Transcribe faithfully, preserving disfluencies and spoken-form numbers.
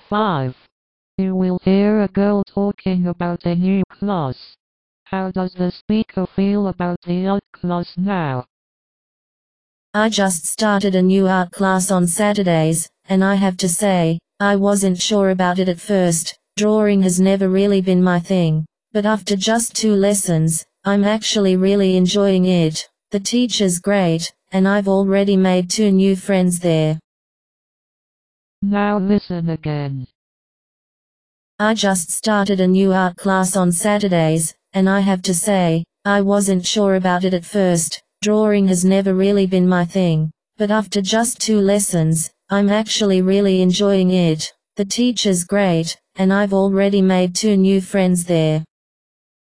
five. You will hear a girl talking about a new class. How does the speaker feel about the art class now? I just started a new art class on Saturdays, and I have to say, I wasn't sure about it at first. Drawing has never really been my thing. But after just two lessons, I'm actually really enjoying it. The teacher's great, and I've already made two new friends there. Now listen again. I just started a new art class on Saturdays, and I have to say, I wasn't sure about it at first. Drawing has never really been my thing. But after just two lessons, I'm actually really enjoying it. The teacher's great, and I've already made two new friends there.